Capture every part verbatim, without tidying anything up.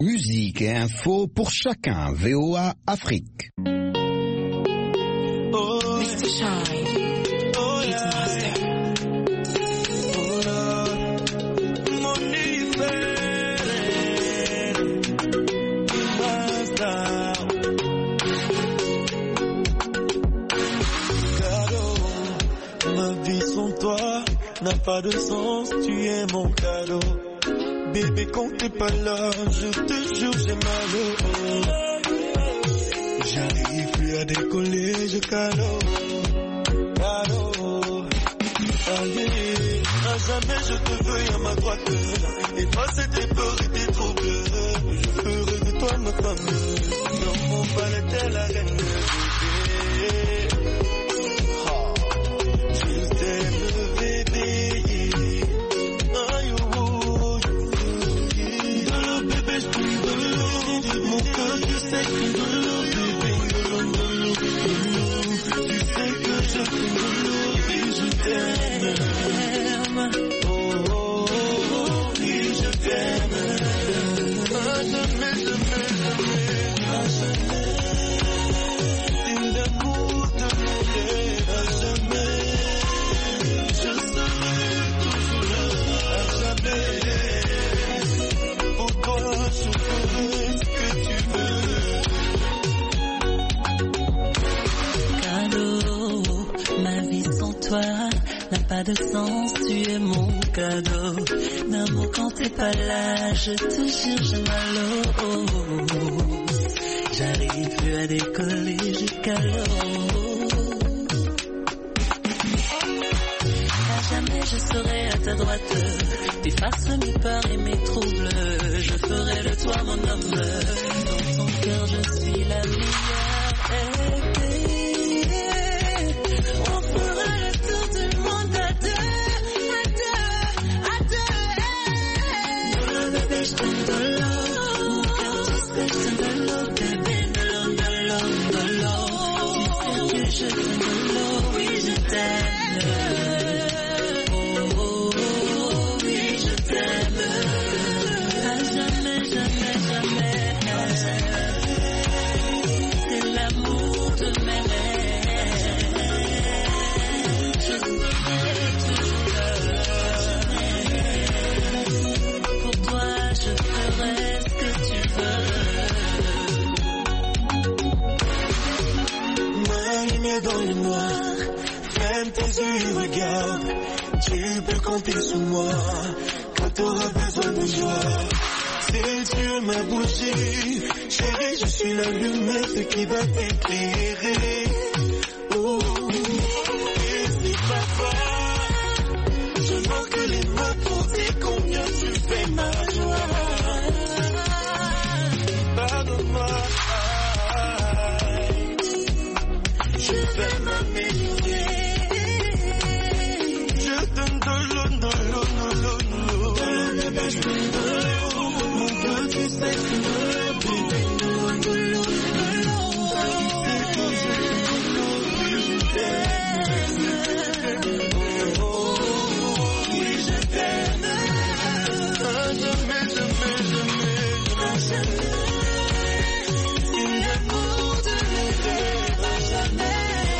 Musique et info pour chacun. V O A Afrique. Oh, mister Shine, oh, it's master. Oh, mon master. Cadeau, ma vie sans toi n'a pas de sens, tu es mon cadeau. Bébé, quand t'es pas là, je te jure, j'ai mal au haut. J'arrive plus à décoller, je calo, calo. Allez, à jamais je te veux à ma droite. Effacer tes peurs et tes troubles. Je ferai de toi ma femme. Dans mon palais, t'es la reine de bébé. Je t'aime, bébé. N'a pas de sens, tu es mon cadeau. D'amour quand t'es pas là, je te jure, j'ai mal au haut. J'arrive plus à décoller, je calo. À jamais je serai à ta droite. T'effaces mes peurs et mes troubles. Je ferai de toi mon homme. Dans ton cœur je suis la meilleure. Hey, hey. Dans le noir, ferme tes yeux, regarde. Tu peux compter sur moi quand t'auras besoin de joie. Si tu m'as bougé, chérie, je suis l'allumette qui va t'éclairer. Oh, et si parfois je manque les mots pour dire combien tu fais ma joie. Pardonne-moi. Je vais m'améliorer. Je donne de l'eau, de l'eau, de l'eau, de l'eau. Mon cœur, tu sais que de l'eau, de l'eau, de l'eau. C'est que je t'aime. Oh, oui, je t'aime. À jamais, jamais, jamais, à jamais. C'est l'amour de mes rêves, à jamais.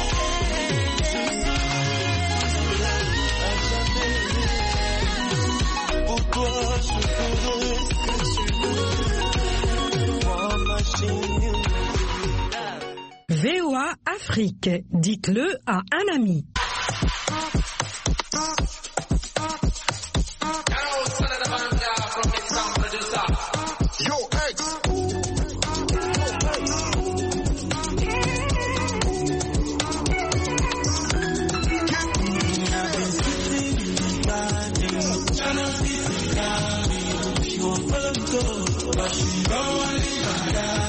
V O A Afrique, dites-le à un ami. Go,